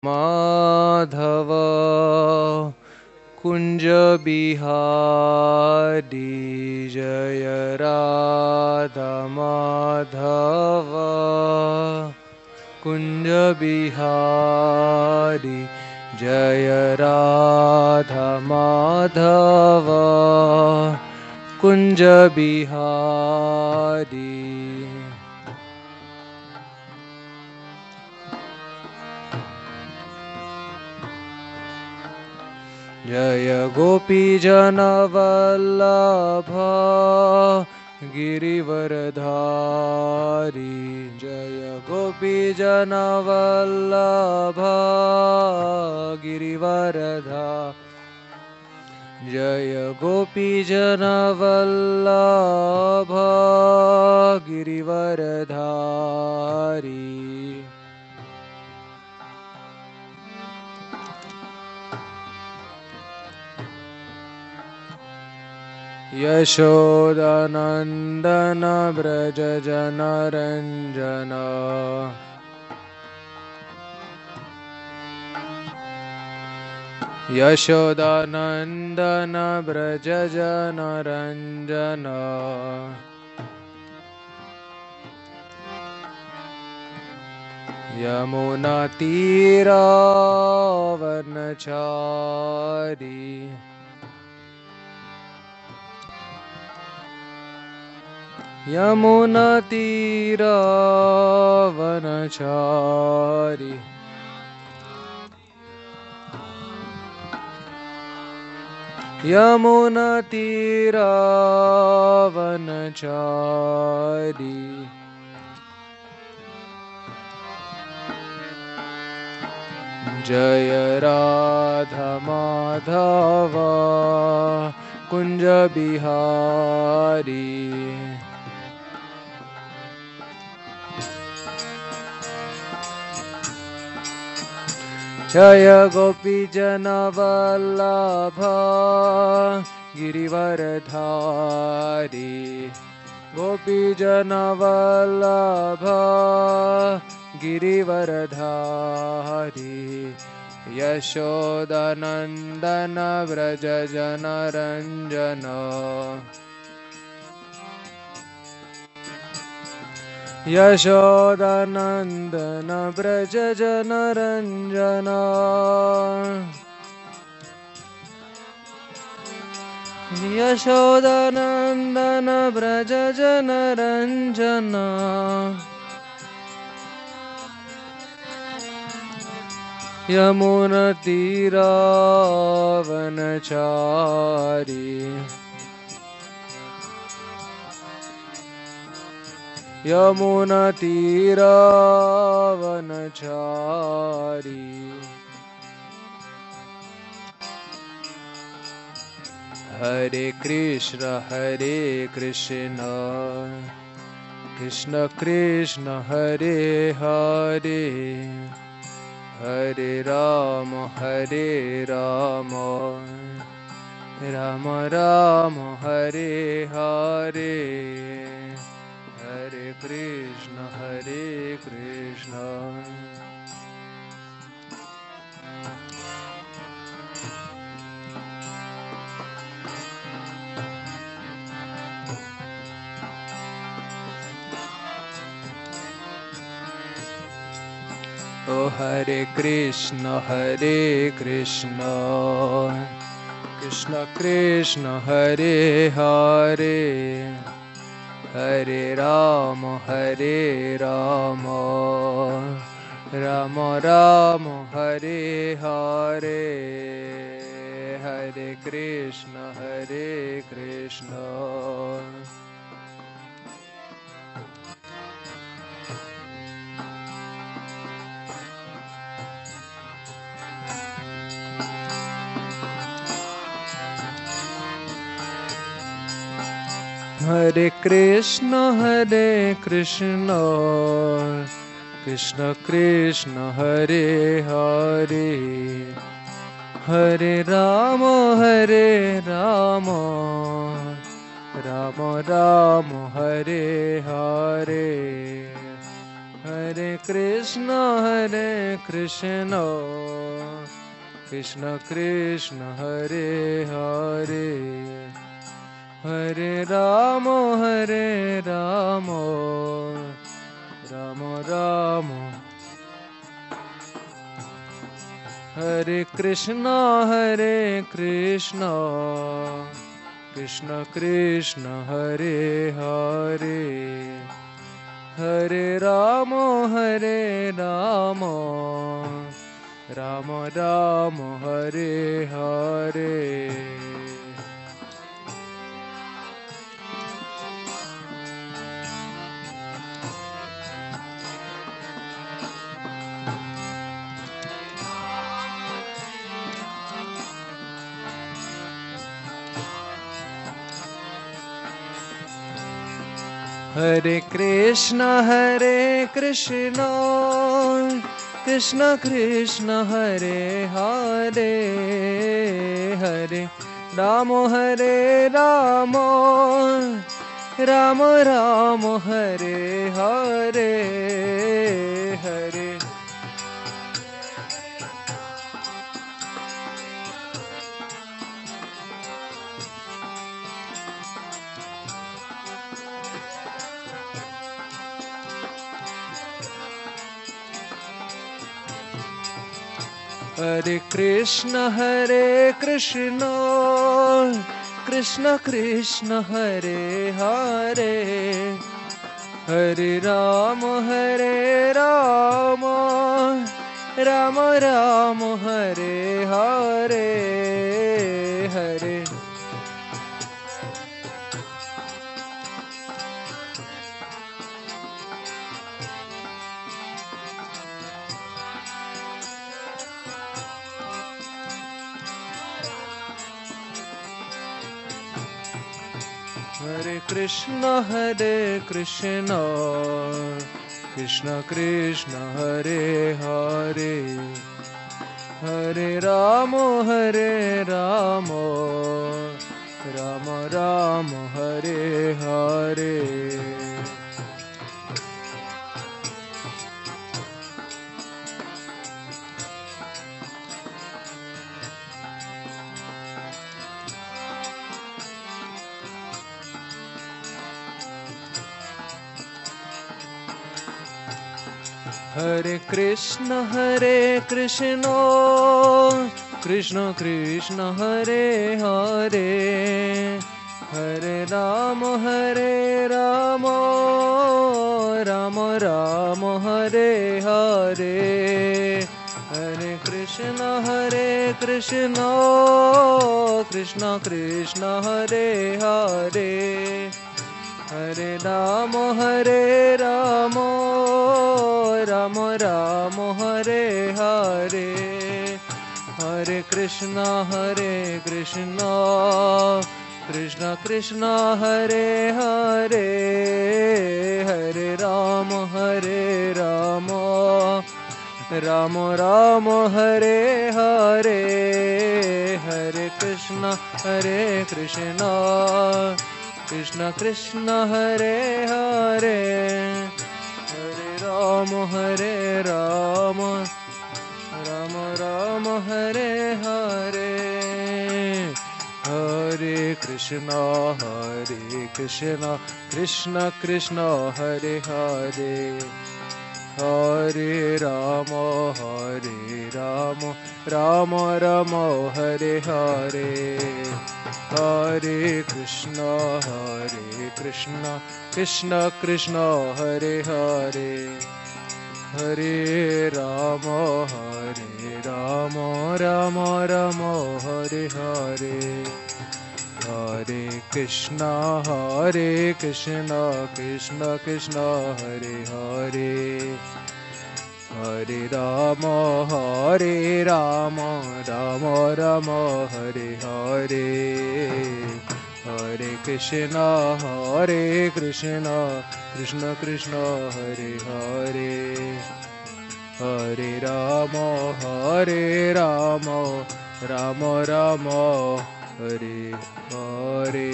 माधव कुंज बिहारी जय राधा माधव कुंज बिहारी जय राधा माधव कुंज बिहारी जय गोपी जन वल्लभ गिरिवरधारी जय गोपी जन वल्लभ गिरिवरधारी जय गोपी जन वल्लभ गिरिवरधारी यशोदानंदन व्रज जनरंजन यशोदानंदन व्रज जनरंजन यमुना तीरावनचारी यमुना तीरावनचारी यमुना तीरावनचारी जय राधा माधव कुंज बिहारी जय गोपी जन वल्लभ गिरिवरधारी गोपी जन वल्लभ गिरिवरधारी यशोदानंदन व्रज जनरंजन यशोदानंदन व्रज जनरंजन यशोदानंदन व्रज जनरंजन यमुना तीरावनचारी यमुना तीरावनचारी हरे कृष्ण कृष्ण कृष्ण हरे हरे हरे राम राम राम हरे हरे हरे कृष्ण ओ हरे कृष्ण कृष्ण कृष्ण हरे हरे हरे राम राम राम हरे हरे हरे कृष्ण हरे Krishna Krishna Krishna Hare Hare Hare Ram Ram Ram Hare Hare Hare Hare Krishna Krishna Krishna Hare Hare Hare Rama Rama Rama Hare Krishna Krishna Krishna Hare Hare Hare Rama Rama Rama Hare Hare Hare Krishna Krishna Krishna Hare Hare Hare Rama Rama Rama Hare Hare Hare Hare Krishna Krishna Krishna Hare Hare Hare Rama Rama Rama Hare Hare Hare Hare Krishna Krishna Krishna Hare Hare Hare Rama Rama Rama Hare Hare Hare Krishna Krishna Krishna Hare Hare Hare Rama Rama Rama Hare Hare Hare Krishna Krishna Krishna Hare Hare Hare Rama Rama Rama Hare Hare Hare Krishna Krishna Krishna Hare Hare Hare Rama Rama Rama Hare Hare Hare Krishna Krishna Krishna Hare Hare Hare Rama Rama Rama Hare Hare Hare Krishna Krishna Krishna Hare Hare Hare Rama Rama Rama Hare Hare Hare Krishna Krishna Krishna Hare Hare Hare Rama Rama Rama Hare Hare Hare Krishna Krishna Krishna Hare Hare Hare Rama Rama Rama Hare Hare Hare Krishna Krishna Krishna Hare Hare Hare Rama Rama Rama Hare Hare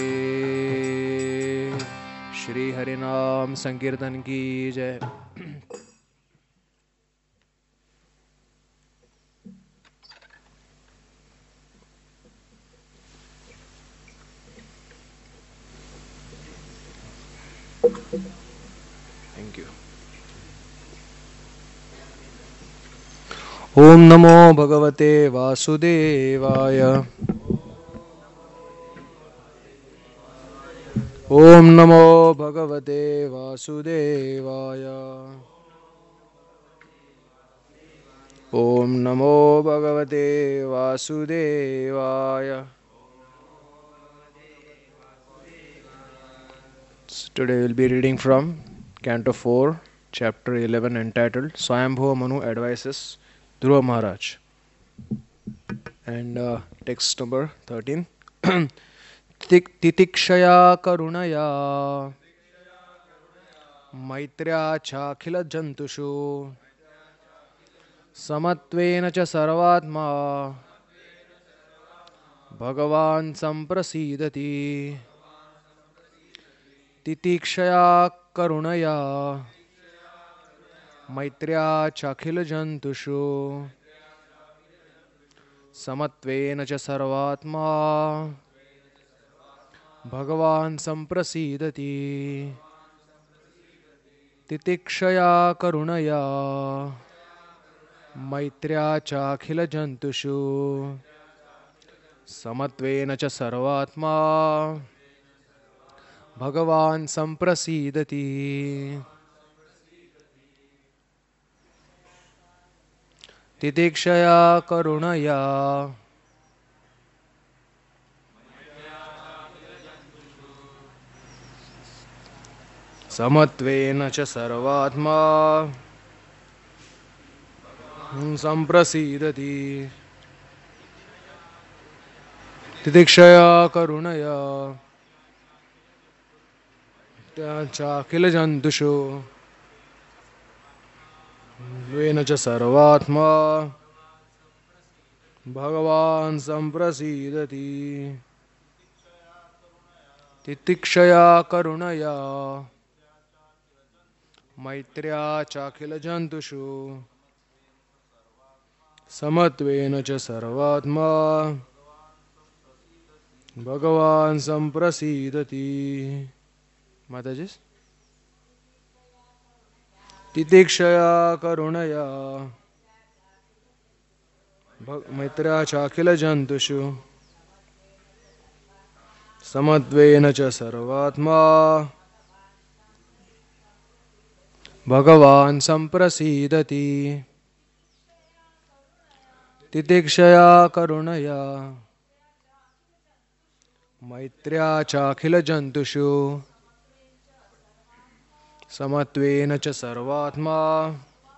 Shri Hari नाम संकीर्तन की जय। Thank you. Om Namo Bhagavate Vasudevaya. Om Namo Bhagavate Vasudevaya. Om Namo Bhagavate Vasudevaya. Today we'll be reading from Canto 4, Chapter 11, entitled Swayambhuva Manu Advises Dhruva Maharaj. And text number 13. Titikshaya karunaya maitrya chakhila jantushu samatvena cha sarvatma bhagavan samprasidati. Titikshaya karunaya maitrya chakhila jantushu samatvena cha sarvatma Bhagavan samprasidati. Titikshaya karunaya maitrya chakhila jantushu samatvena cha sarvatma Bhagavan samprasidati. Titikshaya karunaya Samatvena cha sarvatma samprasidati. Titikshaya karunaya chakila jantushu vena cha sarvatma Bhagavan samprasidati. Titikshaya karunaya maitrya chakhila jantushu samatvena cha sarvatma Bhagavan samprasidati. Mataji. Titikshaya karunaya maitrya chakhila jantushu samatvena cha sarvatma Bhagavan samprasidati. Titikshaya karunaya maitrya chakhila jantushu samatvena cha sarvatma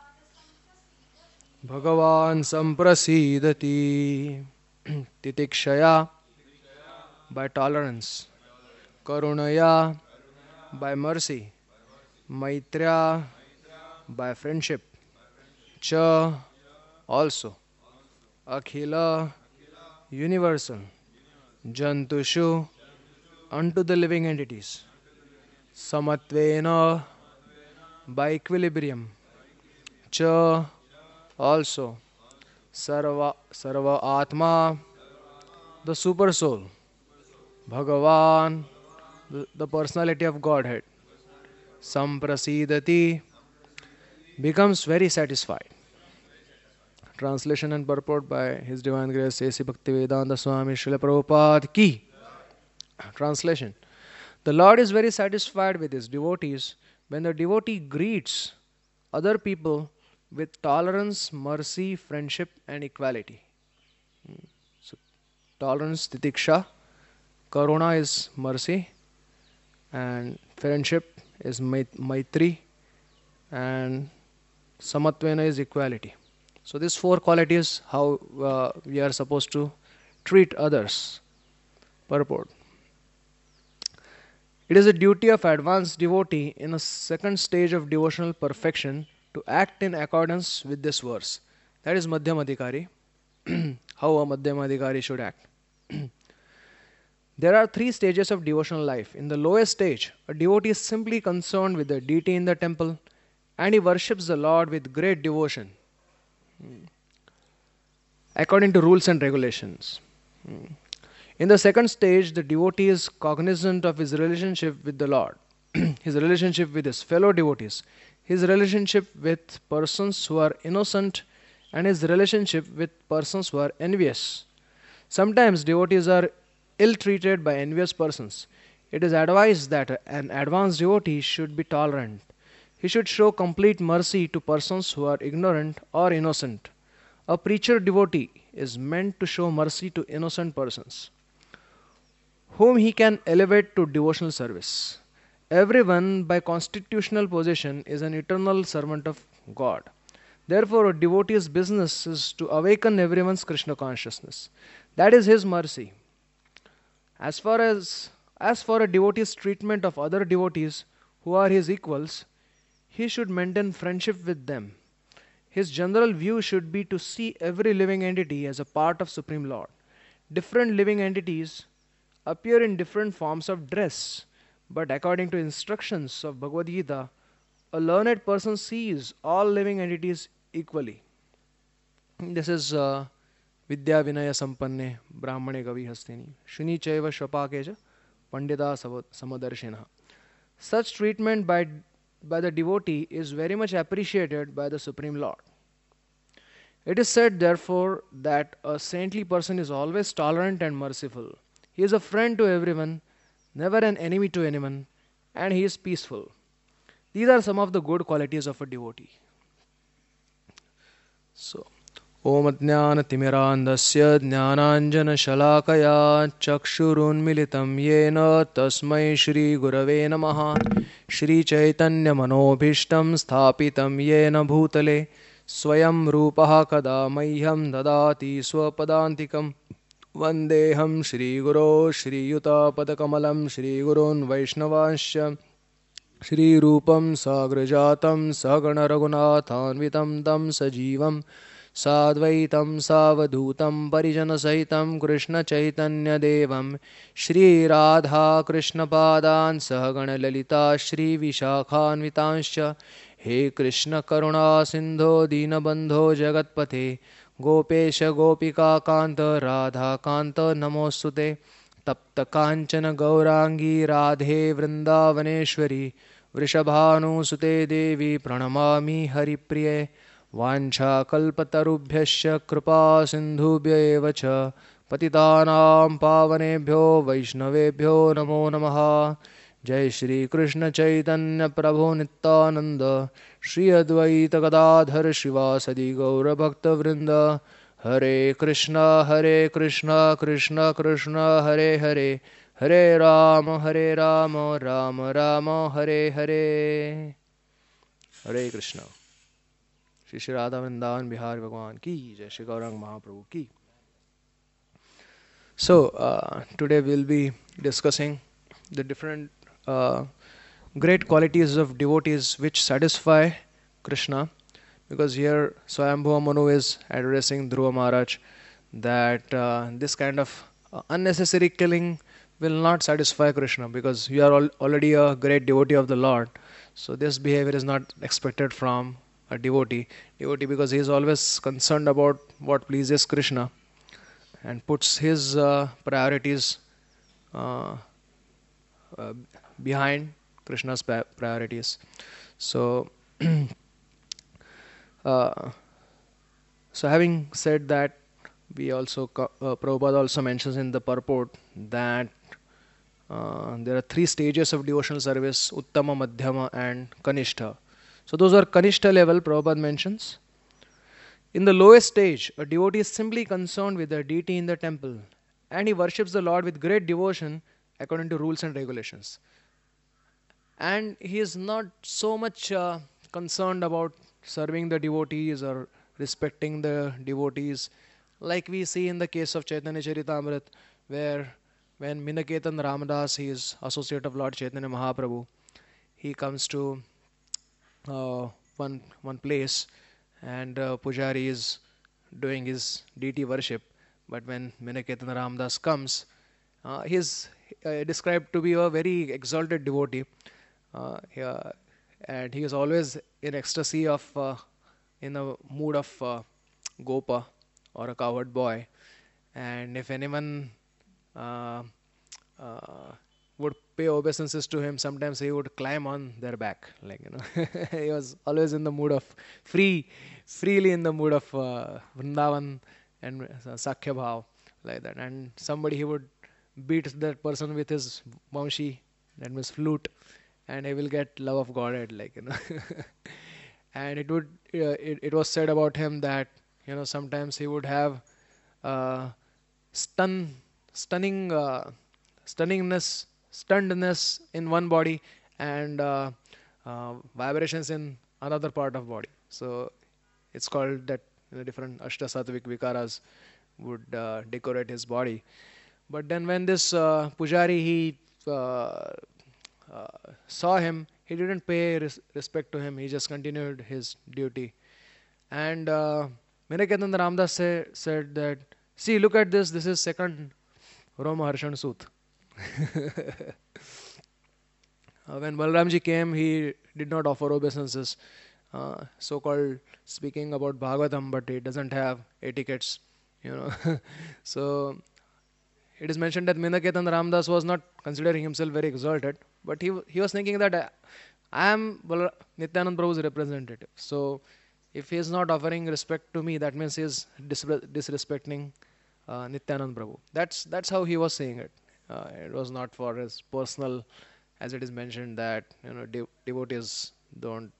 Bhagavan samprasidati. Titikshaya by tolerance, karunaya by mercy, maitrya by friendship, cha also, akhila universal, jantushu unto the living entities, samatvena by equilibrium, cha also, sarva atma the super soul, Bhagavan the personality of Godhead, samprasidati becomes very satisfied. Translation and purport by His Divine Grace A.C. Bhaktivedanta Swami Srila Prabhupada Ki. Translation. The Lord is very satisfied with His devotees when the devotee greets other people with tolerance, mercy, friendship and equality. So, tolerance, titiksha, karuna is mercy, and friendship is maitri, and samatvena is equality. So these four qualities how we are supposed to treat others. Purport. It is a duty of advanced devotee in a second stage of devotional perfection to act in accordance with this verse. That is Madhyam Adhikari. How a Madhyam Adhikari should act. There are three stages of devotional life. In the lowest stage, a devotee is simply concerned with the deity in the temple and he worships the Lord with great devotion according to rules and regulations. In the second stage, the devotee is cognizant of his relationship with the Lord. his relationship with his fellow devotees, his relationship with persons who are innocent, and his relationship with persons who are envious. Sometimes devotees are ill treated by envious persons. It is advised that an advanced devotee should be tolerant. He should show complete mercy to persons who are ignorant or innocent. A preacher devotee is meant to show mercy to innocent persons, whom he can elevate to devotional service. Everyone, by constitutional position, is an eternal servant of God. Therefore, a devotee's business is to awaken everyone's Krishna consciousness. That is his mercy. As far as for a devotee's treatment of other devotees who are his equals, he should maintain friendship with them. His general view should be to see every living entity as a part of Supreme Lord. Different living entities appear in different forms of dress, but according to instructions of Bhagavad Gita, a learned person sees all living entities equally. This is Vidya Vinaya Sampanne Brahmane Gavi Hastini Shuni Chaiva Shvapakeja Pandita Samadarshina. Such treatment by the devotee is very much appreciated by the Supreme Lord. It is said, therefore, that a saintly person is always tolerant and merciful. He is a friend to everyone, never an enemy to anyone, and he is peaceful. These are some of the good qualities of a devotee. So, Om Jnanatimirandasya Jnananjana Chakshurunmilitam Yena Tasmai Shri Gurave Namaha Shri Chaitanya Manobhishtam Sthapitam Yena Bhutale Swayam Rupaha Kada Mahyam Dadati Swapadantikam Vandeham Shri Guru Shri Yuta Padakamalam Shri Gurun Vaishnavasya Shri Rupam Sagrajatam Sagana Raghunathanvitam Tam Sajivam Sadvaitam Savadhutam Parijana Sahitam Krishna Chaitanya Devam Shri Radha Krishna Padan Sahagana Lalita Shri Vishakhanvitanscha He Krishna Karuna Sindho Dinabandho Jagatpate Gopesha Gopika Kanta Radha Kanta Namostute Tapta Kanchana Gaurangi Radhe Vrindavaneshwari Vrishabhanusute Devi Pranamami Haripriye Vancha Kalpatarubhyasya Kripa Sindhubhya eva cha Patitanam Pavanebhyo Vaishnavebhyo Namo Namaha Jai Shri Krishna Chaitanya Prabhu Nityananda Shri Advaita Gadadhar Shivasadi Gaura Bhakta Vrinda Hare Krishna Krishna Krishna Hare Hare Hare Rama Rama Hare Hare Hare Krishna Shri Shri Radha Vrindavan Bihari Bhagwan Ki Jai Shri Gaurang Mahaprabhu Ki. So today we'll be discussing the different great qualities of devotees which satisfy Krishna, because here Swayambhuva Manu is addressing Dhruva Maharaj that this kind of unnecessary killing will not satisfy Krishna, because you are already a great devotee of the Lord. So this behavior is not expected from a devotee, because he is always concerned about what pleases Krishna and puts his priorities behind Krishna's priorities. So, having said that, we also Prabhupada also mentions in the purport that there are 3 stages of devotional service: Uttama, Madhyama, and Kanishta. So those are Kanishta level, Prabhupada mentions. In the lowest stage, a devotee is simply concerned with the deity in the temple, and he worships the Lord with great devotion according to rules and regulations. And he is not so much concerned about serving the devotees or respecting the devotees, like we see in the case of Chaitanya Charitamrita, where when Minaketan Ramadas, he is associate of Lord Chaitanya Mahaprabhu, he comes to one place, and Pujari is doing his deity worship. But when Minaketan Ramadas comes, he is described to be a very exalted devotee, and he is always in ecstasy of in a mood of Gopa or a cowherd boy. And if anyone uh, uh, would pay obeisances to him. Sometimes he would climb on their back, like he was always in the mood of freely in the mood of Vrindavan and Sakhya Bhav, like that. And somebody he would beat that person with his banshi, that means flute, and he will get love of Godhead, and it was said about him that sometimes he would have uh, stun stunning stunnedness in one body, and vibrations in another part of body. So it's called that different ashtasattvic vikaras would decorate his body. But then when this pujari he uh, saw him, he didn't pay respect to him. He just continued his duty. And Minaketan Ramdas said that, see, look at this. This is second Roma Harshan Sut. When Balramji came, he did not offer obeisances, so-called speaking about Bhagavatam, but he doesn't have etiquettes, you know. So it is mentioned that Minaketan Ramdas was not considering himself very exalted, but he was thinking that I am Nityanand Prabhu's representative. So if he is not offering respect to me, that means he is disrespecting Nityanand Prabhu. That's how he was saying it. It was not for his personal, as it is mentioned that devotees don't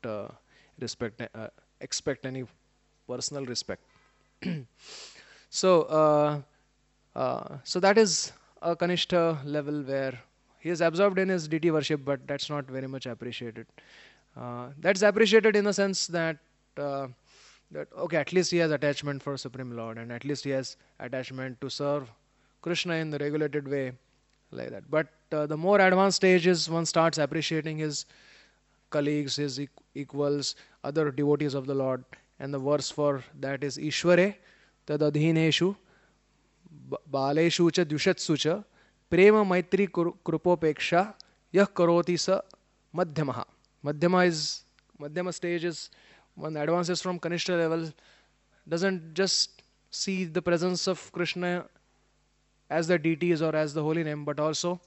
expect any personal respect. So so that is a Kanishta level where he is absorbed in his deity worship, but that's not very much appreciated. That's appreciated in the sense that okay, at least he has attachment for Supreme Lord, and at least he has attachment to serve Krishna in the regulated way, like that. But the more advanced stage is one starts appreciating his colleagues, his equals, other devotees of the Lord, and the verse for that is Ishware tadadhineshu baleshu cha dushatsu cha prema maitri krupopeksha yah karoti sa madhyamaha. Madhyama stage is one advances from Kanishta level, doesn't just see the presence of Krishna as the deities or as the holy name, but also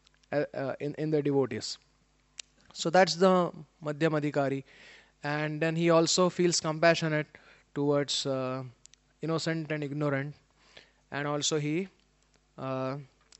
in the devotees. So that's the Madhyamadhikari. And then he also feels compassionate towards innocent and ignorant. And also uh,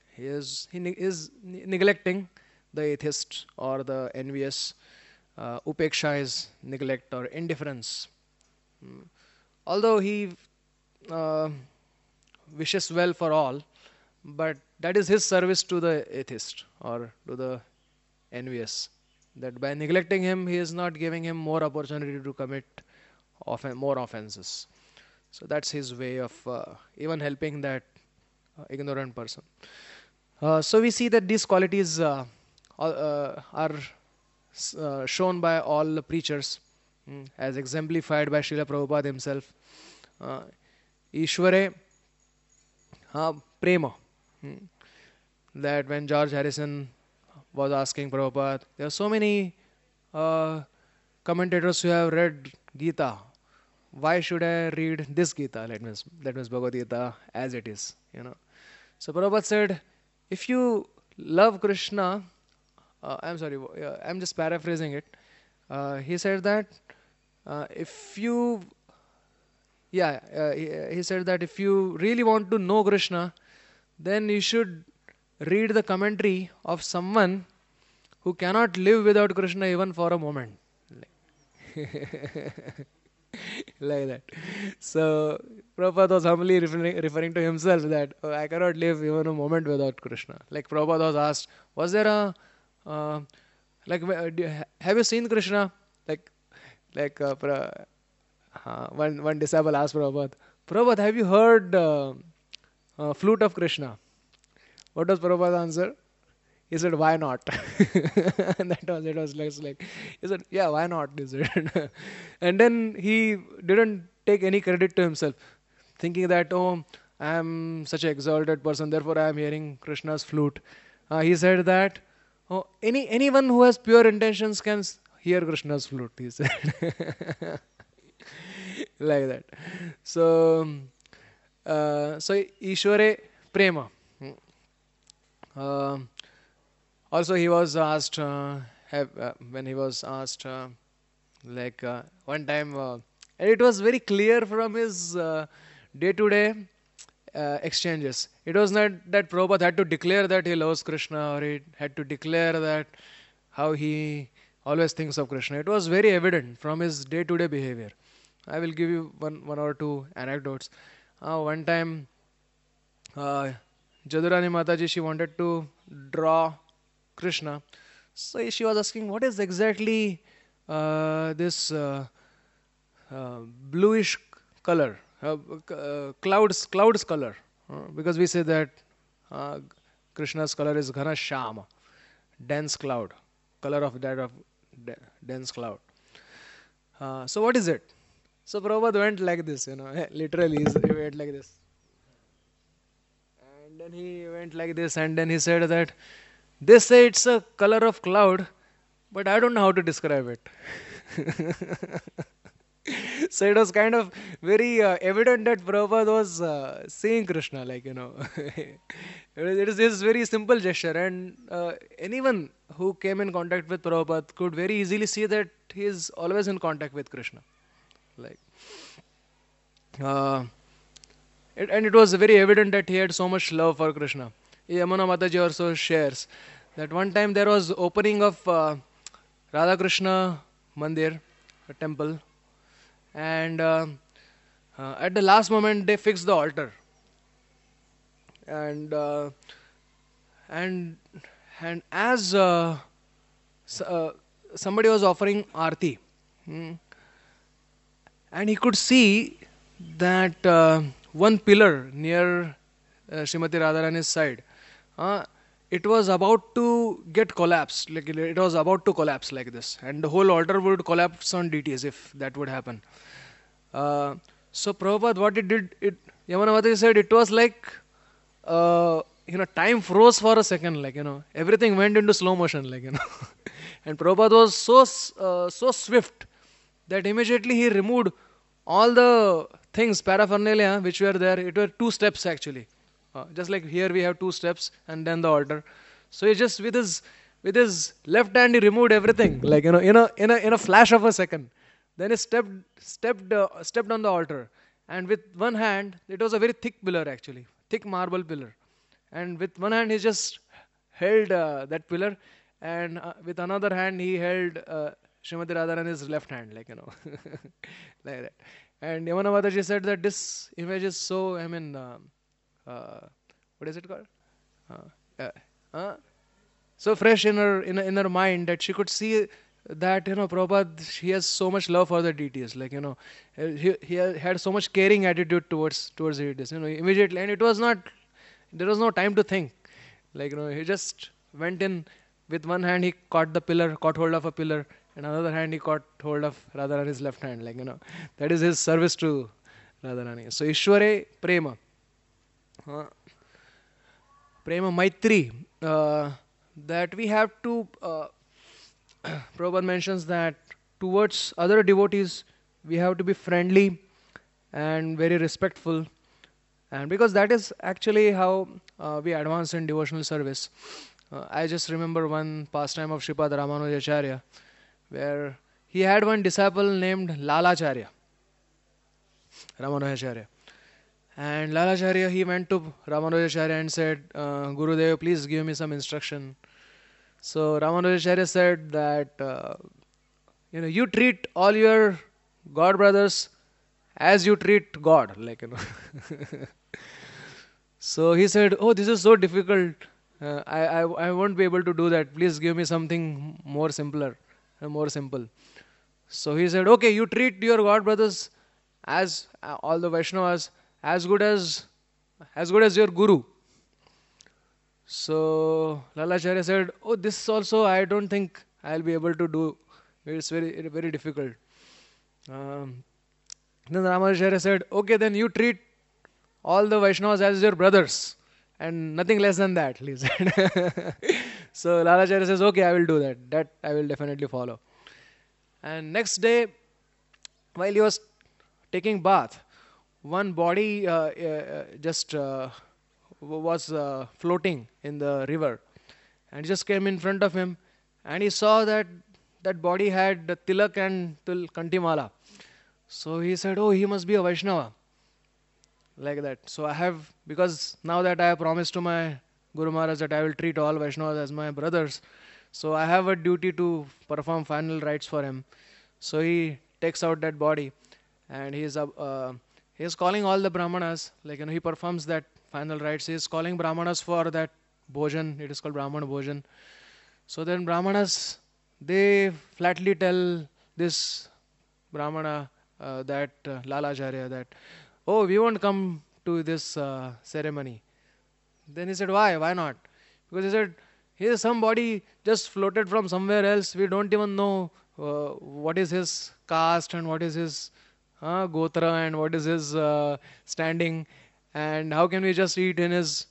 is neglecting the atheist or the envious. Upeksha is neglect or indifference. Although he uh, wishes well for all, but that is his service to the atheist or to the envious. That by neglecting him, he is not giving him more opportunity to commit more offenses. So that's his way of even helping that ignorant person. So we see that these qualities are shown by all the preachers, as exemplified by Srila Prabhupada himself. Ishware Prema. That when George Harrison was asking Prabhupada, there are so many commentators who have read Gita. Why should I read this Gita? That means Bhagavad Gita as it is. So Prabhupada said, if you love Krishna, I'm sorry, I'm just paraphrasing it. He said that if you, yeah, he said that if you really want to know Krishna, then you should read the commentary of someone who cannot live without Krishna even for a moment. Like that. So Prabhupada was humbly referring to himself that I cannot live even a moment without Krishna. Like Prabhupada was asked, was there a have you seen Krishna? One disciple asked Prabhupada, have you heard flute of Krishna? What does Prabhupada answer? He said, why not? And it was like, he said, yeah, why not? He said. And then he didn't take any credit to himself, thinking that, oh, I am such an exalted person, therefore I am hearing Krishna's flute. He said that, oh, anyone who has pure intentions can hear Krishna's flute, he said. Like that. So Ishware Prema. Also, he was asked, when he was asked, one time, and it was very clear from his day-to-day exchanges. It was not that Prabhupada had to declare that he loves Krishna, or he had to declare that how he always thinks of Krishna. It was very evident from his day-to-day behavior. I will give you one or two anecdotes. One time, uh, Jadurani Mataji, she wanted to draw Krishna. So she was asking, what is exactly this bluish color, clouds color? Because we say that uh, Krishna's color is Ghana Shama, dense cloud, color of that of dense cloud. So what is it? So Prabhupada went like this, literally he went like this. And then he went like this, and then he said that they say it's a color of cloud, but I don't know how to describe it. So it was kind of very evident that Prabhupada was seeing Krishna, it is this very simple gesture, and anyone who came in contact with Prabhupada could very easily see that he is always in contact with Krishna. Like, uh, and it was very evident that he had so much love for Krishna. Yamuna Mataji also shares that one time there was opening of Radha Krishna Mandir, a temple, and at the last moment they fixed the altar, and and and as somebody was offering arti, hmm, and he could see that one pillar near Srimati Radharani's side, uh, it was about to get collapsed. Like it was about to collapse like this, and the whole altar would collapse on deities if that would happen. Uh, so Prabhupada, what it did, Yamanavati said it was like, time froze for a second, everything went into slow motion, and Prabhupada was so swift that immediately he removed all the things, paraphernalia, which were there. It were two steps actually. Just like here we have two steps and then the altar. So he just with his left hand he removed everything, in a flash of a second. Then he stepped on the altar, and with one hand, it was a very thick pillar actually, thick marble pillar, and with one hand he just held that pillar, and with another hand he held Srimati Radharani's left hand, like that. And Yamuna Mataji said that this image is so, uh, what is it called? Uh, uh, so fresh in her mind that she could see that Prabhupada, he has so much love for the deities, he had so much caring attitude towards the deities, immediately, and it was not, there was no time to think, he just went in. With one hand he caught hold of a pillar, and another hand he caught hold of Radharani's left hand, that is his service to Radharani. So Ishware Prema, uh, Prema Maitri, that we have to, Prabhupada mentions that towards other devotees we have to be friendly and very respectful, and because that is actually how we advance in devotional service. I just remember one pastime of Sripad Ramanujacharya, where he had one disciple named Lalacharya, Ramanujacharya. And Lalacharya, he went to Ramanujacharya and said, Gurudev, please give me some instruction. So Ramanujacharya said that, you treat all your God brothers as you treat God, So he said, oh, this is so difficult. I won't be able to do that. Please give me something more simpler, more simple. So he said, okay, you treat your God brothers as all the Vaishnavas as good as your Guru. So Lalacharya said, oh, this also I don't think I'll be able to do. It's very, very difficult. Um, then Ramanujacharya said, okay, then you treat all the Vaishnavas as your brothers and nothing less than that, he said. So Lalacharya says, okay, I will do that. That I will definitely follow. And next day, while he was taking bath, one body just was floating in the river. and he just came in front of him, and he saw that that body had the tilak and kantimala. So he said, "Oh, he must be a Vaishnava." Like that. So I have, because now that I have promised to my Guru Maharaj that I will treat all Vaishnavas as my brothers, so I have a duty to perform final rites for him. So he takes out that body, and he is calling all the Brahmanas, like, he performs that final rites. He is calling Brahmanas for that bhojan. It is called Brahmana bhojan. So then Brahmanas, they flatly tell this Brahmana, that Lalacharya, that, "Oh, we won't come to this ceremony." Then he said, "Why? Why not?" Because he said, "Here is somebody just floated from somewhere else. We don't even know what is his caste and what is his gotra and what is his standing, and how can we just eat in his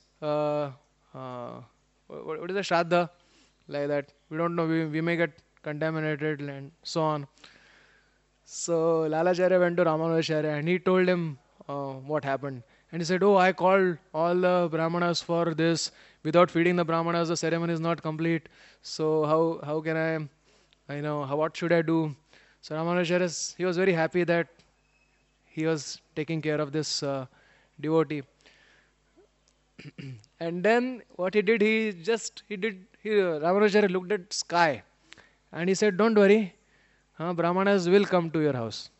what is the shraddha, like that? We don't know. We may get contaminated and so on." So Lalacharya went to Ramanujacharya and he told him what happened. And he said, "Oh, I called all the Brahmanas for this. Without feeding the Brahmanas, the ceremony is not complete. So how can what should I do?" So Ramanujacharya, he was very happy that he was taking care of this devotee. And then what he did, Ramanujacharya looked at sky and he said, "Don't worry, Brahmanas will come to your house."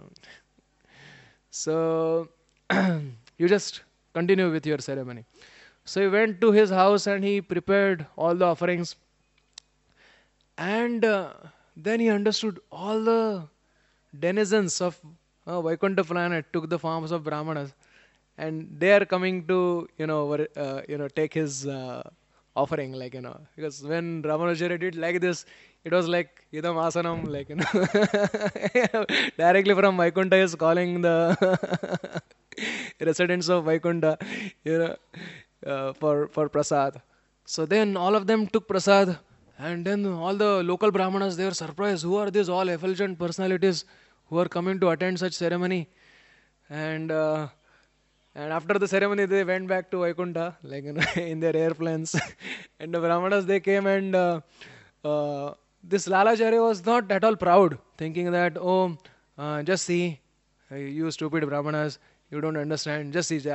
So you just continue with your ceremony. So he went to his house and he prepared all the offerings. And then he understood all the denizens of Vaikuntha planet took the forms of Brahmanas, and they are coming to take his offering, because when Ramanujacharya did like this, it was like idam asanam, directly from Vaikuntha is calling the residents of Vaikuntha, for prasad. So then all of them took prasad, and then all the local Brahmanas, they were surprised. Who are these all effulgent personalities who are coming to attend such ceremony? And after the ceremony, they went back to Vaikuntha, in their airplanes. And the Brahmanas, they came, and this Lalacharya was not at all proud, thinking that, "Oh, just see, you stupid Brahmanas, you don't understand. Just see,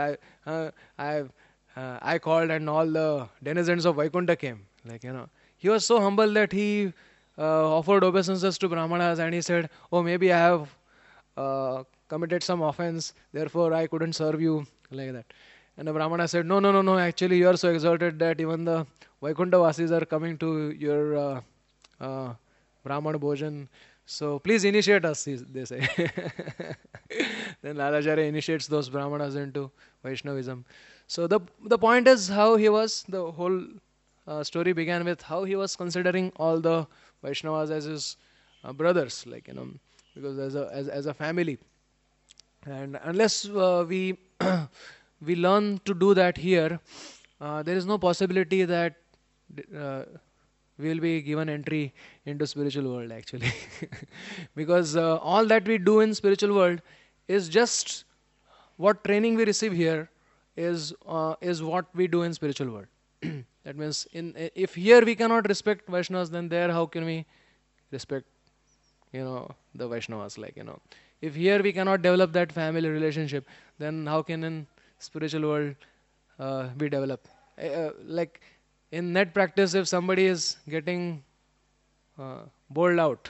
I called and all the denizens of Vaikuntha came." He was so humble that he offered obeisances to Brahmanas, and he said, "Oh, maybe I have committed some offense, therefore I couldn't serve you," like that. And the Brahmana said, "No, no, no, no, actually you are so exalted that even the Vaikuntha Vasis are coming to your Brahmana Bhojan. So please initiate us," they say. Then Lalacharya initiates those Brahmanas into Vaishnavism. So the point is how the whole story began with how he was considering all the Vaishnavas as his brothers, because as a family. And unless we we learn to do that here, there is no possibility that we will be given entry into spiritual world, actually. Because all that we do in spiritual world is just what training we receive here is what we do in spiritual world. That means if here we cannot respect Vaishnavas, then there how can we respect the Vaishnavas, if here we cannot develop that family relationship, then how can in spiritual world we develop? Like in net practice, if somebody is getting bowled out,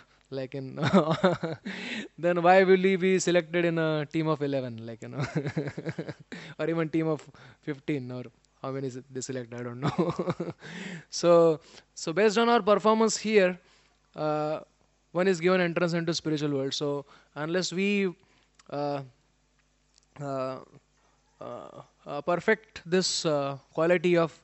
then why will he be selected in a team of 11, or even team of 15, or how many they select, I don't know. So based on our performance here, one is given entrance into spiritual world. So unless we perfect this quality of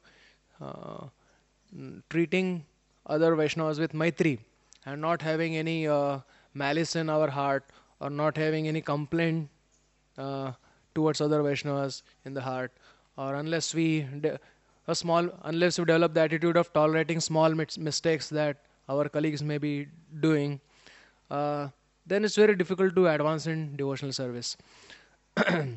treating other Vaishnavas with Maitri and not having any malice in our heart, or not having any complaint towards other Vaishnavas in the heart, or unless we develop the attitude of tolerating small mistakes that our colleagues may be doing, then it's very difficult to advance in devotional service.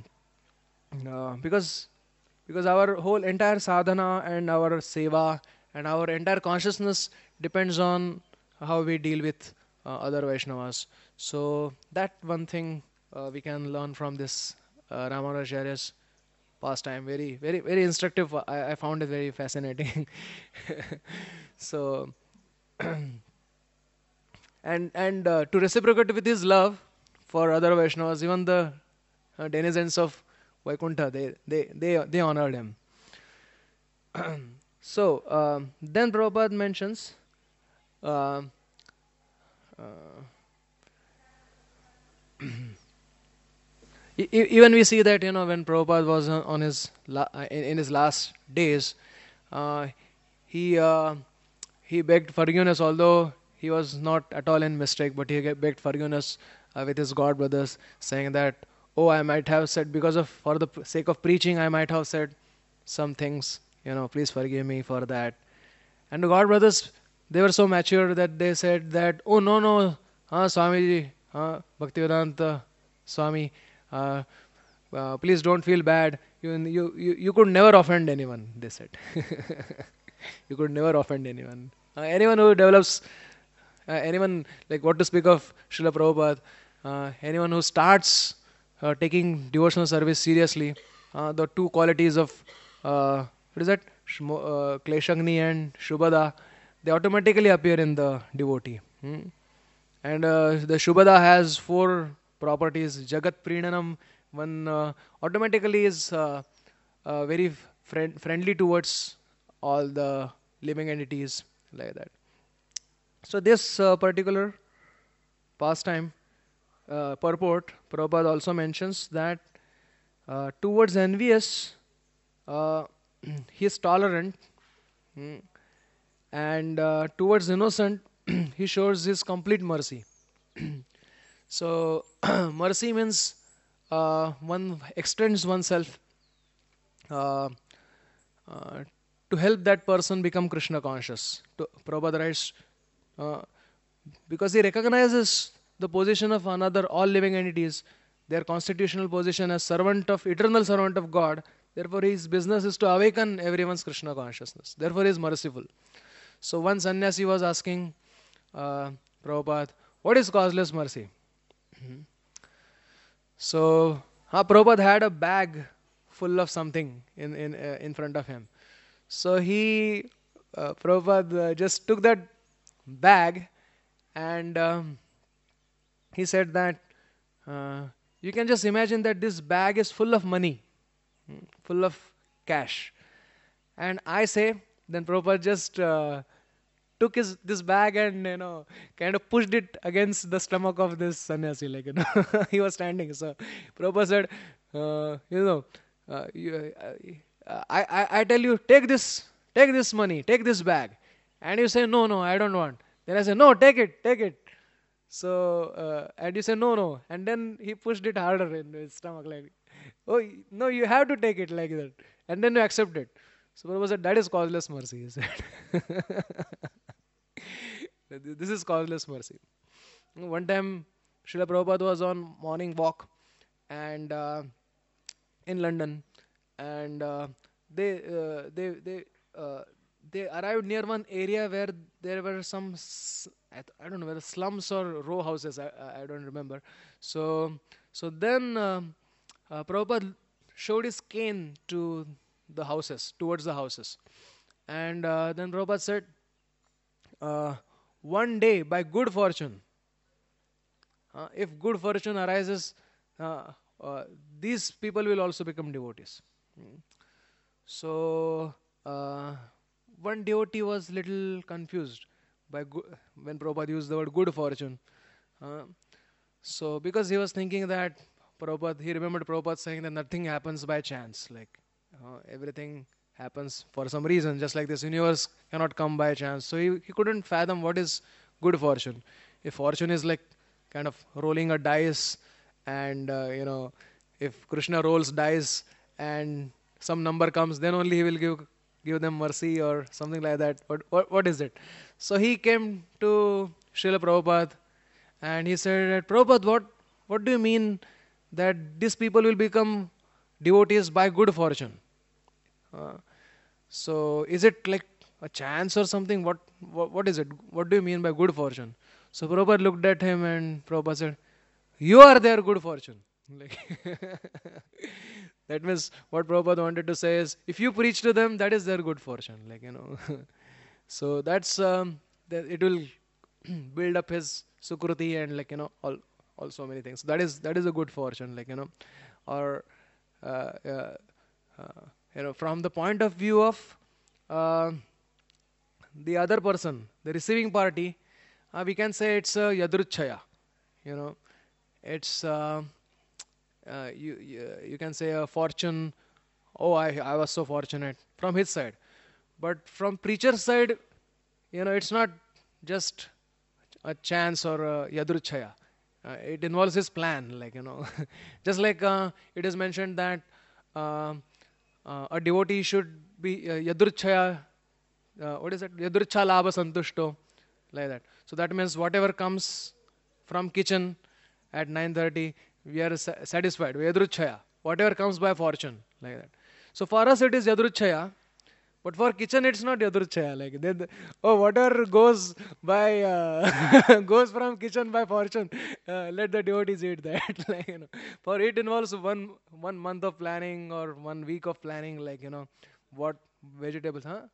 Because our whole entire sadhana and our seva And our entire consciousness depends on how we deal with other Vaishnavas. So that one thing we can learn from this Ramanujacharya's pastime. Very, very, very instructive. I found it very fascinating. So, and to reciprocate with his love for other Vaishnavas, even the denizens of Vaikuntha, they honored him. So then Prabhupada mentions uh, even we see that when Prabhupada was on his in his last days, uh, he uh, he begged forgiveness, although he was not at all in mistake, but he begged forgiveness with his god brothers, saying that, oh, I might have said, because of for the sake of preaching, I might have said some things, please forgive me for that. And the god brothers, they were so mature that they said that, oh, no, no, Swamiji, Bhaktivedanta Swami, uh, please don't feel bad. You could never offend anyone, they said. You could never offend anyone. Anyone who develops, anyone, like what to speak of Srila Prabhupada, anyone who starts taking devotional service seriously, the two qualities of, what is that, Kleshagni and Shubhada, they automatically appear in the devotee. And the Shubhada has four properties. Jagat Prinanam, one automatically is very friendly towards all the living entities, like that. So this particular pastime purport, Prabhupada also mentions that towards envious, uh, he is tolerant, mm, and towards innocent, he shows his complete mercy. So mercy means one extends oneself uh, uh, to help that person become Krishna conscious. Prabhupada writes, uh, because he recognizes the position of another, all living entities, their constitutional position as eternal servant of God. Therefore, his business is to awaken everyone's Krishna consciousness. Therefore, he is merciful. So, one sannyasi was asking Prabhupada, what is causeless mercy? So, Prabhupada had a bag full of something in front of him. So Prabhupada just took that bag and he said that you can just imagine that this bag is full of money, full of cash. And I say, then Prabhupada just took this bag and kind of pushed it against the stomach of this sannyasi, like he was standing. So Prabhupada said, I tell you, take this money, take this bag, and you say, no, I don't want. Then I say, no, take it. So and you say, no, and then he pushed it harder in his stomach, like, oh no, you have to take it, like that, and then you accept it. So Prabhupada said, that is causeless mercy, he said. This is causeless mercy. One time, Srila Prabhupada was on morning walk and in London, and they uh, they they they arrived near one area where there were some I don't know whether slums or row houses. I don't remember. So then Prabhupada showed his cane to the houses, towards the houses, and then Prabhupada said, one day by good fortune, if good fortune arises, uh, these people will also become devotees. Mm. So one devotee was little confused when Prabhupada used the word good fortune. Uh, so because he was thinking that he remembered Prabhupada saying that nothing happens by chance, like everything happens for some reason, just like this universe cannot come by chance. So he couldn't fathom what is good fortune. If fortune is like kind of rolling a dice, and if Krishna rolls dice and some number comes, then only he will give them mercy or something like that. What is it? So he came to Srila Prabhupada and he said, Prabhupada, what do you mean that these people will become devotees by good fortune? Uh, so is it like a chance or something? What is it? What do you mean by good fortune? So Prabhupada looked at him and Prabhupada said, you are their good fortune. Like that means what Prabhupada wanted to say is, if you preach to them, that is their good fortune. So that's that it will build up his sukruti and all so many things. That is a good fortune. Or uh, uh, from the point of view of uh, the other person, the receiving party, we can say it's a yadruchaya. You know, it's you can say a fortune. Oh, I was so fortunate from his side, but from preacher's side, it's not just a chance or a yadruchaya. It involves his plan, just like it is mentioned that uh, a devotee should be yadruchaya. What is that? Yadrucha labha santushto, like that. So that means whatever comes from kitchen at 9:30, we are satisfied. Yadruchaya, whatever comes by fortune, like that. So for us it is yadruchaya, but for kitchen it's not yadruchaya. Oh, whatever goes by goes from kitchen by fortune, let the devotees eat that. For it involves one month of planning or 1 week of planning. What vegetables, huh?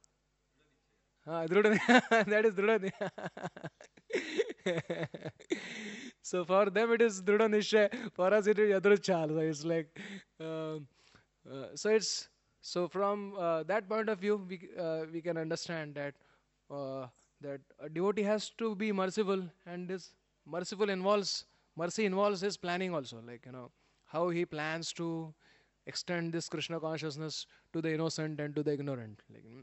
That is Drudha. So for them it is Drudha Nishchay. For us it is Yadruchal. So it's so it's so from that point of view we can understand that that a devotee has to be merciful, and this mercy involves his planning also. How he plans to extend this Krishna consciousness to the innocent and to the ignorant.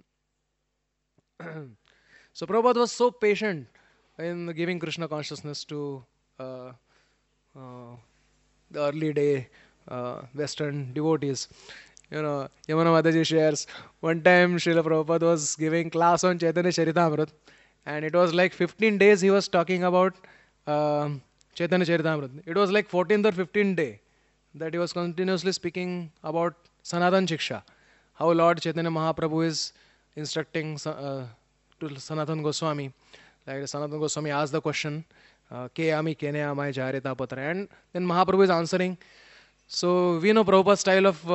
So Prabhupada was so patient in giving Krishna consciousness to uh, uh, the early day Western devotees. Yamuna Mataji shares, one time Srila Prabhupada was giving class on Chaitanya Charitamrita, and it was like 15 days he was talking about Chaitanya Charitamrita. It was like 14th or 15th day that he was continuously speaking about Sanatan Shiksha, how Lord Chaitanya Mahaprabhu is instructing to Sanatan Goswami. Like Sanatan Goswami asked the question, Ke ami kene amai jareta patra, and then Mahaprabhu is answering. So we know Prabhupada's style of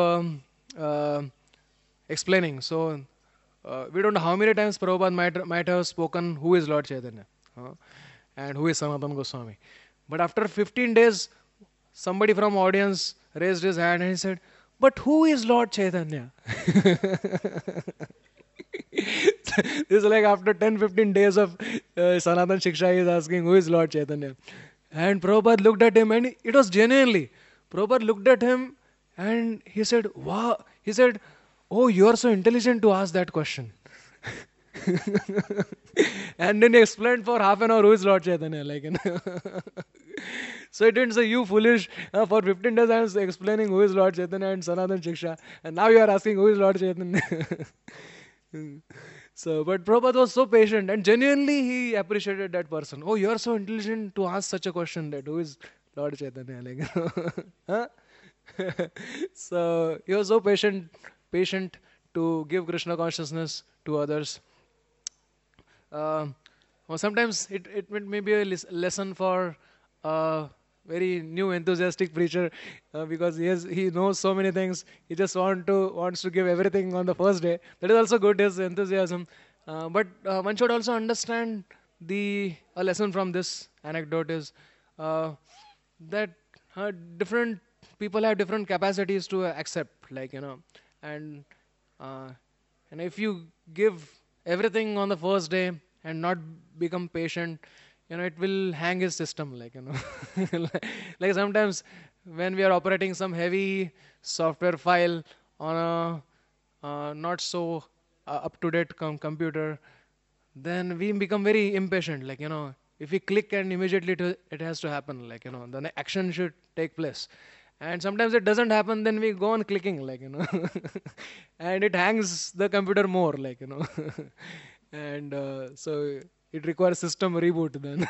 explaining. So we don't know how many times Prabhupada might have spoken who is Lord Chaitanya and who is Sanatan Goswami. But after 15 days, somebody from audience raised his hand and he said, but who is Lord Chaitanya? This is like after 10-15 days of Sanatan Shiksha, he is asking who is Lord Chaitanya. And Prabhupada looked at him, and it was genuinely. Prabhupada looked at him and he said, wow. He said, oh, you are so intelligent to ask that question. And then he explained for half an hour who is Lord Chaitanya. So he didn't say, you foolish, for 15 days I was explaining who is Lord Chaitanya and Sanatan Shiksha, and now you are asking who is Lord Chaitanya. So, but Prabhupada was so patient, and genuinely he appreciated that person. Oh, you are so intelligent to ask such a question, that who is Lord Chaitanya. Huh? So he was so patient to give Krishna consciousness to others. Or sometimes it may be a lesson for a very new enthusiastic preacher, because he knows so many things. He just wants to give everything on the first day. That is also good, his enthusiasm. But one should also understand a lesson from this anecdote is that different people have different capacities to accept, and if you give everything on the first day and not become patient, it will hang his system, like sometimes when we are operating some heavy software file on a not so up-to-date computer, then we become very impatient, if we click and immediately it has to happen, the action should take place. And sometimes it doesn't happen, then we go on clicking, and it hangs the computer more, and so it requires system reboot then.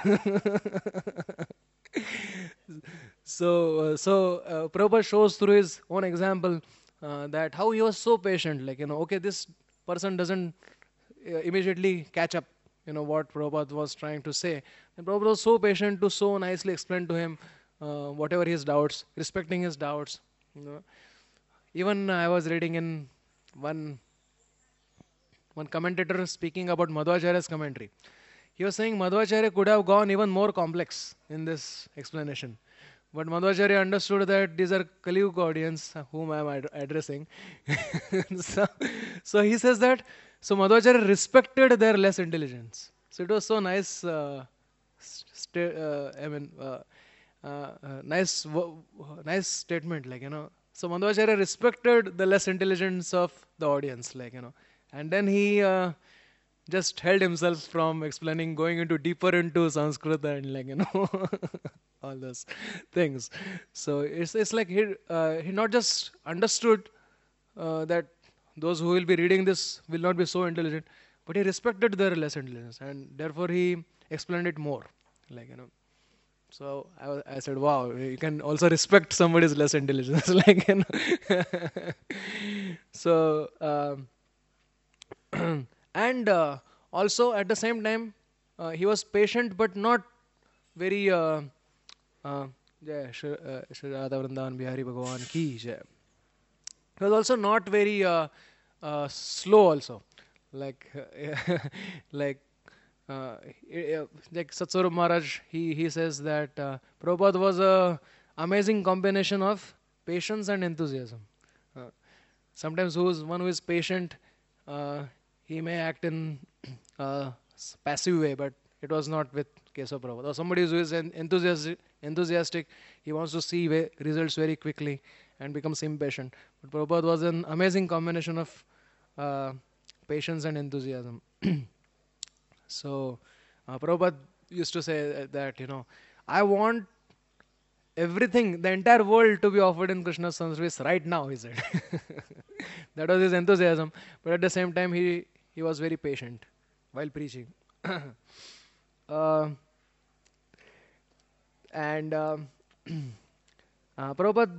So Prabhupada shows through his own example that how he was so patient, okay, this person doesn't immediately catch up, what Prabhupada was trying to say. And Prabhupada was so patient to so nicely explain to him whatever his doubts, respecting his doubts. You know. Even I was reading in one one commentator speaking about Madhvacharya's commentary. He was saying Madhvacharya could have gone even more complex in this explanation. But Madhvacharya understood that these are Kali Yuga audience whom I am addressing. so, so he says that, so Madhvacharya respected their less intelligence. So it was so nice, I mean, nice statement, So Madhvacharya respected the less intelligence of the audience, and then he just held himself from explaining, going into deeper into Sanskrit and all those things. So it's like he not just understood that those who will be reading this will not be so intelligent, but he respected their less intelligence, and therefore he explained it more, So I said, wow, you can also respect somebody's less intelligence, So. And also at the same time, he was patient but not very. Jai Shri Radha Vrindavan Bihari Bhagavan ki jai. He was also not very slow. Also, like like. Like Satsvarup Maharaj, he says that Prabhupada was a amazing combination of patience and enthusiasm. Sometimes one who is patient, he may act in a passive way, but it was not with case of Prabhupada. Or somebody who is enthusiastic, he wants to see results very quickly and becomes impatient. But Prabhupada was an amazing combination of patience and enthusiasm. So Prabhupada used to say that, I want everything, the entire world to be offered in Krishna's service right now, he said. That was his enthusiasm. But at the same time, he was very patient while preaching. And Prabhupada,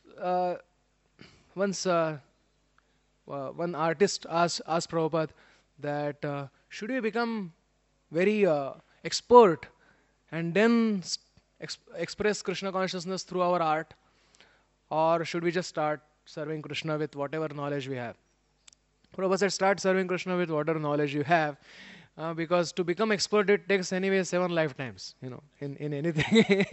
once one artist asked Prabhupada that should we become very expert and then express Krishna consciousness through our art, or should we just start serving Krishna with whatever knowledge we have? Prabhupada said, start serving Krishna with whatever knowledge you have, because to become expert it takes anyway 7 lifetimes, in anything.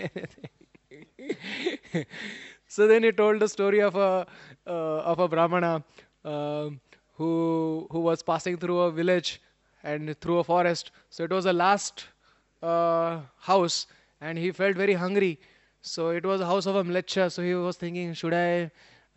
So then he told the story of a Brahmana who was passing through a village and through a forest. So it was the last house, and he felt very hungry. So it was a house of a mlecha. So he was thinking, should I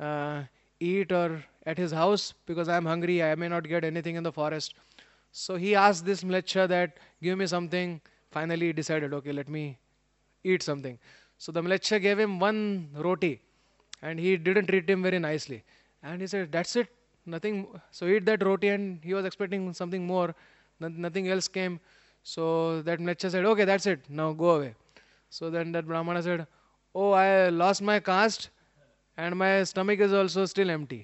eat or at his house, because I am hungry, I may not get anything in the forest. So he asked this mlecha that give me something. Finally he decided, okay, let me eat something. So the mlecha gave him 1 roti, and he didn't treat him very nicely. And he said, that's it, nothing. So eat that roti, and he was expecting something more. Nothing else came. So that mlecha said, okay, that's it, now go away. So then that Brahmana said, oh, I lost my caste and my stomach is also still empty.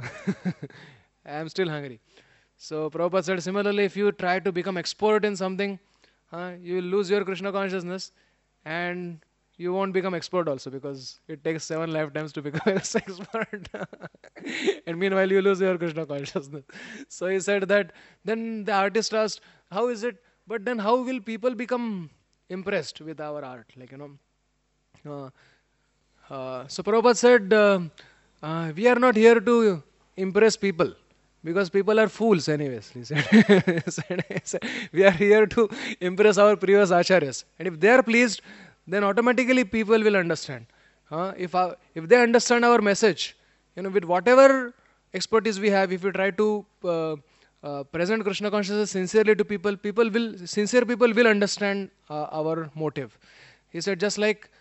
I am still hungry. So Prabhupada said, similarly, if you try to become expert in something, you will lose your Krishna consciousness, and you won't become expert also, because it takes 7 lifetimes to become an expert. And meanwhile, you lose your Krishna consciousness. So he said that, then the artist asked, how is it? But then how will people become impressed with our art? So Prabhupada said, we are not here to impress people, because people are fools anyways. He said, he said, we are here to impress our previous acharyas. And if they are pleased, then automatically people will understand. If they understand our message, with whatever expertise we have, if we try to present Krishna consciousness sincerely to people, sincere people will understand our motive. He said, just like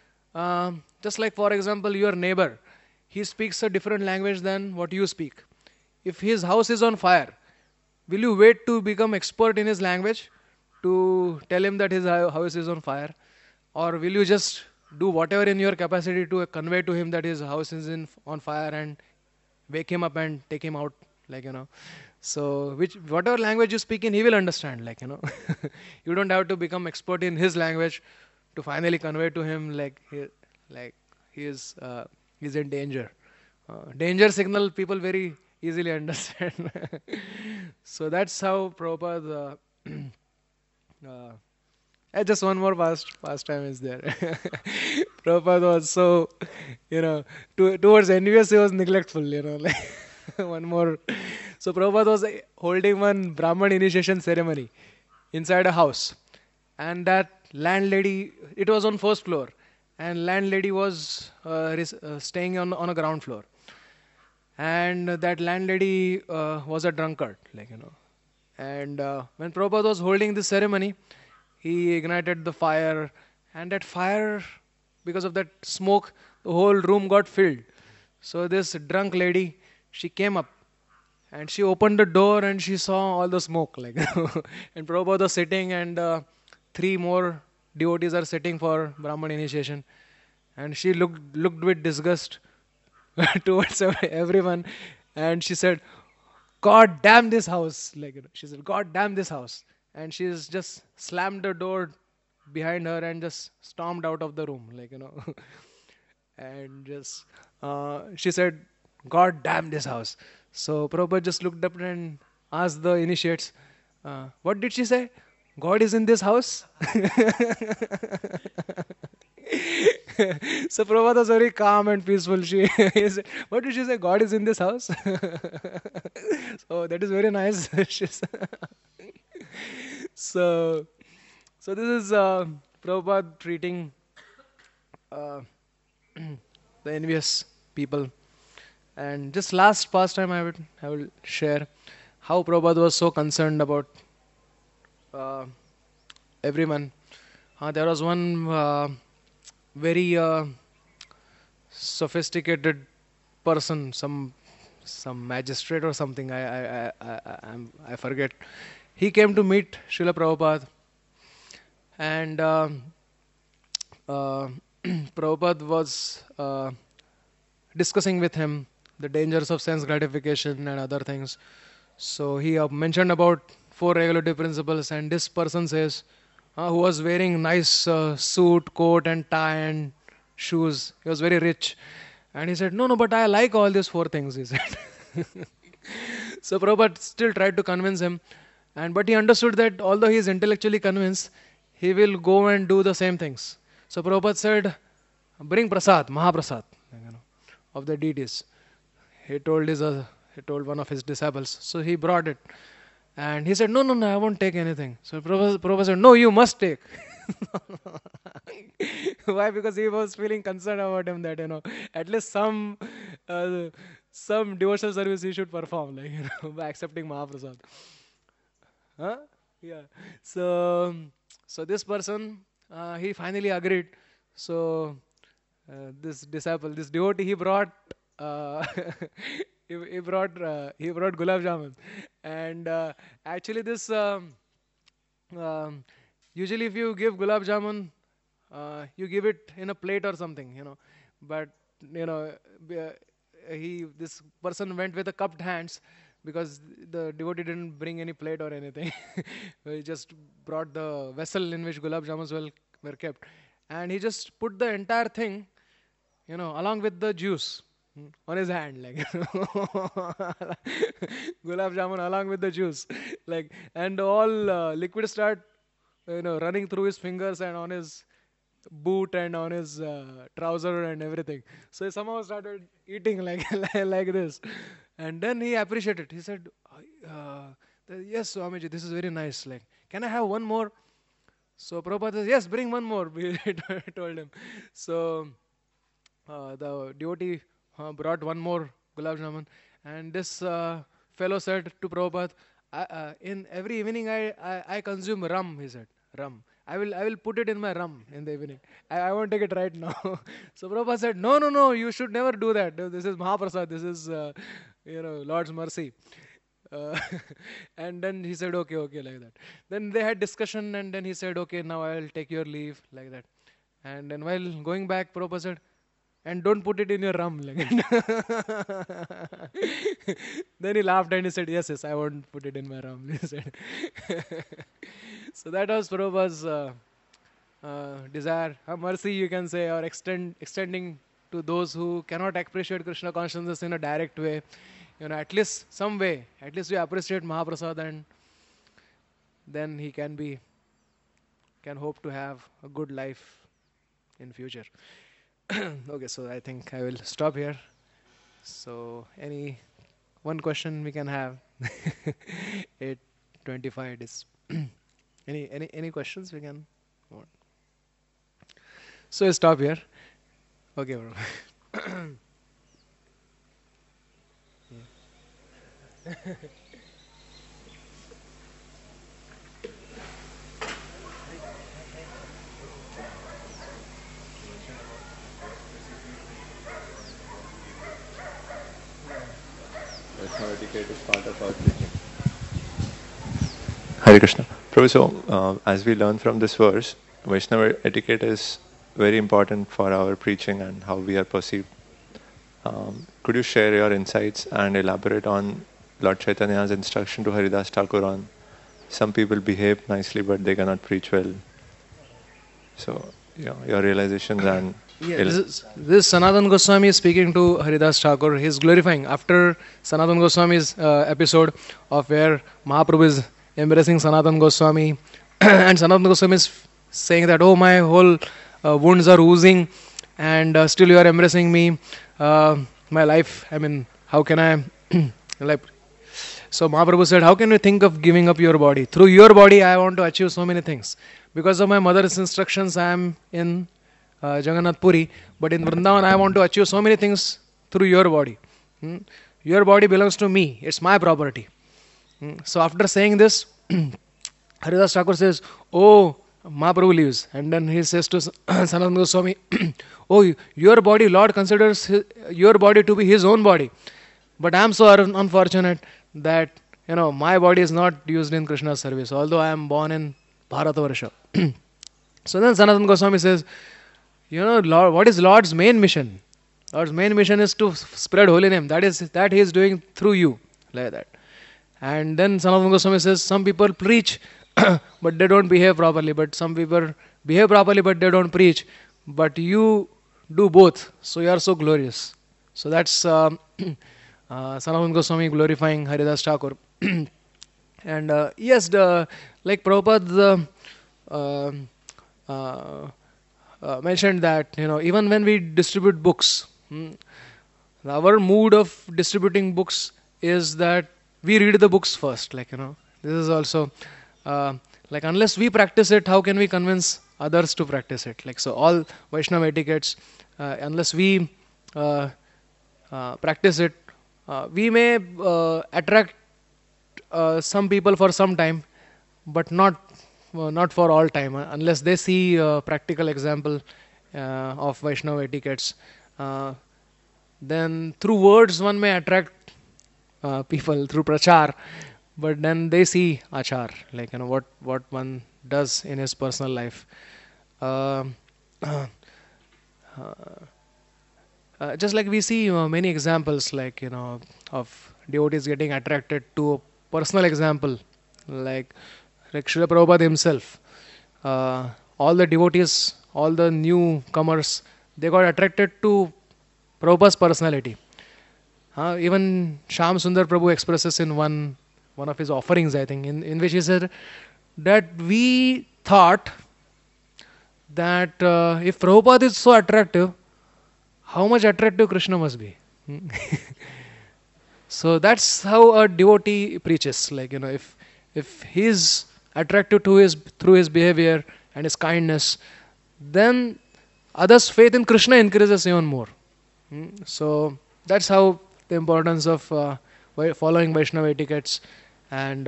for example, your neighbor, he speaks a different language than what you speak. If his house is on fire, will you wait to become expert in his language to tell him that his house is on fire? Or will you just do whatever in your capacity to convey to him that his house is on fire and wake him up and take him out like, so whatever language you speak in, he will understand, like, you don't have to become expert in his language to finally convey to him, like he is he's in danger. Danger signal people very easily understand. So that's how Prabhupada. Uh, just one more pastime is there. Prabhupada was so, towards envious, he was neglectful, like one more. So Prabhupada was holding one Brahman initiation ceremony inside a house. And that landlady, it was on first floor. And landlady was staying on a ground floor. And that landlady was a drunkard, like, And when Prabhupada was holding this ceremony, he ignited the fire, and that fire, because of that smoke, the whole room got filled. So this drunk lady, she came up and she opened the door and she saw all the smoke, like, and Prabhupada was sitting, and three more devotees are sitting for Brahman initiation, and she looked with disgust towards everyone, and she said, "God damn this house!" Like, she said, "God damn this house," and she's just slammed the door behind her and just stormed out of the room, like, and just she said, "God damn this house." So Prabhupada just looked up and asked the initiates, "What did she say? God is in this house?" So Prabhupada was very calm and peaceful. He said, "What did she say? God is in this house?" So that is very nice. so, so this is Prabhupada treating uh, the envious people. And just last pastime I will share how Prabhupada was so concerned about uh, everyone. There was one very sophisticated person, some magistrate or something. I forget. He came to meet Srila Prabhupada, and Prabhupada was discussing with him the dangers of sense gratification and other things. So he mentioned about four regulative principles, and this person says, who was wearing nice suit, coat, and tie and shoes. He was very rich, and he said, "No, no, but I like all these four things." He said. So Prabhupada still tried to convince him, and but he understood that although he is intellectually convinced, he will go and do the same things. So Prabhupada said, "Bring prasad, Mahaprasad, of the deities." He told he told one of his disciples. So he brought it, and he said, "No, no, no, I won't take anything." So Prabhupada said, "No, you must take." Why? Because he was feeling concerned about him that at least uh, some devotional service he should perform, like, by accepting Mahaprasad. Huh? Yeah. So so this person, he finally agreed. So this disciple, this devotee, he brought uh, he brought gulab jamun, and actually this um, usually if you give gulab jamun, you give it in a plate or something, but you know b- this person went with a cupped hands because the devotee didn't bring any plate or anything. He just brought the vessel in which gulab jamuns were kept, and he just put the entire thing, along with the juice, on his hand, like, gulab jamun along with the juice, like, and all liquid start, running through his fingers and on his boot and on his trouser and everything. So he somehow started eating like like this, and then he appreciated. He said, "Yes, Swamiji, this is very nice. Like, can I have one more?" So Prabhupada says, "Yes, bring one more." We told him. So the devotee brought one more gulab jamun, and this fellow said to Prabhupada, "In every evening I consume rum." He said, "Rum. I will put it in my rum in the evening. I won't take it right now." So Prabhupada said, "No, no, no. You should never do that. This is Mahaprasad. This is Lord's mercy." Uh, and then he said, "Okay, okay," like that. Then they had discussion, and then he said, "Okay, now I'll take your leave," like that. And then while going back, Prabhupada said, and don't put it in your rum. Like then he laughed and he said, yes, yes, I won't put it in my rum. He said. So that was Prabhupada's desire, mercy, you can say, or extending to those who cannot appreciate Krishna consciousness in a direct way. At least some way, at least we appreciate Mahaprasad, and then he can hope to have a good life in future. Okay, so I think I will stop here. So any one question we can have. 8:25 it is. Any questions we can want? So I stop here. Okay, bro. Vaishnava etiquette is part of our preaching. Hare Krishna. Prabhu, so as we learn from this verse, Vaishnava etiquette is very important for our preaching and how we are perceived. Could you share your insights and elaborate on Lord Chaitanya's instruction to Haridas Thakur on some people behave nicely but they cannot preach well? So, your realizations and... Yeah, this Sanatan Goswami is speaking to Haridas Thakur. He's glorifying after Sanatan Goswami's episode of where Mahaprabhu is embracing Sanatan Goswami, and Sanatan Goswami is saying that, oh, my whole wounds are oozing, and still you are embracing me. My life, I mean, how can I like? So Mahaprabhu said, how can you think of giving up your body? Through your body, I want to achieve so many things. Because of my mother's instructions, I am in Jagannath Puri, but in Vrindavan I want to achieve so many things through your body. Your body belongs to me, it's my property. So after saying this, Haridas Thakur says, oh, Mahaprabhu leaves, and then he says to Sanatana Goswami, oh, your body, Lord considers your body to be his own body, but I am so unfortunate that my body is not used in Krishna's service, although I am born in Bharatavarsha. So then Sanatana Goswami says, Lord, what is Lord's main mission? Lord's main mission is to spread holy name. That he is doing through you, like that. And then Sanatana Goswami says, some people preach, but they don't behave properly. But some people behave properly, but they don't preach. But you do both, so you are so glorious. So that's Sanatana Goswami glorifying Haridas Thakur. And yes, like Prabhupada mentioned that even when we distribute books, our mood of distributing books is that we read the books first. Like this is also like unless we practice it, how can we convince others to practice it? Like so, all Vaishnava etiquettes, unless we practice it, we may attract some people for some time, but not for all time, unless they see a practical example of Vaishnava etiquettes. Then through words one may attract people through prachar, but then they see achar, like what one does in his personal life. Just like we see many examples, like of devotees getting attracted to a personal example, like Srila Prabhupada himself. All the devotees, all the newcomers, they got attracted to Prabhupada's personality. Even Shyam Sundar Prabhu expresses in one of his offerings, I think, in which he said that we thought that if Prabhupada is so attractive, how much attractive Krishna must be. So that's how a devotee preaches. Like if he is attractive to through his behavior and his kindness, then others' faith in Krishna increases even more. So that's how the importance of following Vaishnava etiquettes. And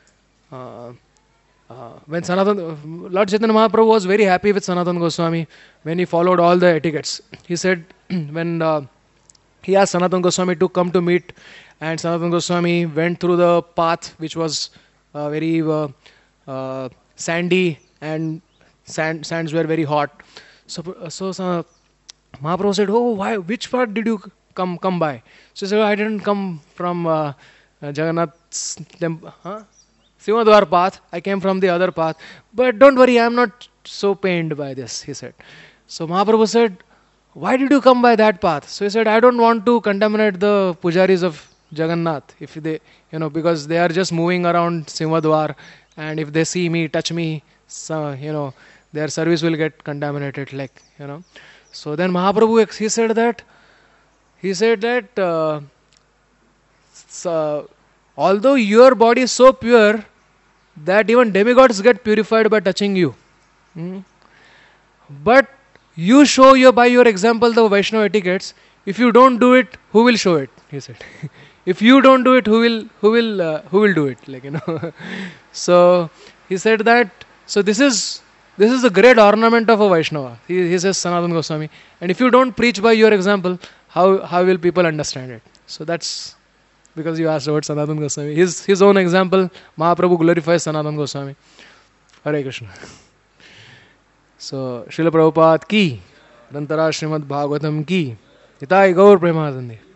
when Lord Chaitanya Mahaprabhu was very happy with Sanatana Goswami when he followed all the etiquettes. He said when he asked Sanatana Goswami to come to meet, and Sanatana Goswami went through the path which was very sandy, and sands were very hot. So Mahaprabhu said, "Oh, why? Which path did you come by?" So he said, "I didn't come from Jagannath's temple, Simadwar path. I came from the other path. But don't worry, I am not so pained by this," he said. So Mahaprabhu said, "Why did you come by that path?" So he said, "I don't want to contaminate the pujaris of Jagannath, if they, because they are just moving around Simadwar, and if they see me, touch me, so, their service will get contaminated, So then Mahaprabhu, he said that so, although your body is so pure that even demigods get purified by touching you, but you show by your example the Vaishnava etiquettes. If you don't do it, who will show it?" He said. "If you don't do it, who will do it?" So he said that. So this is the great ornament of a Vaishnava. He says, Sanatana Goswami. And if you don't preach by your example, how will people understand it? So that's because you asked about Sanatana Goswami. His own example, Mahaprabhu glorifies Sanatana Goswami. Hare Krishna. So, Srila Prabhupada ki, Rantara Srimad Bhagavatam ki, Nitai Gaur Premadandi.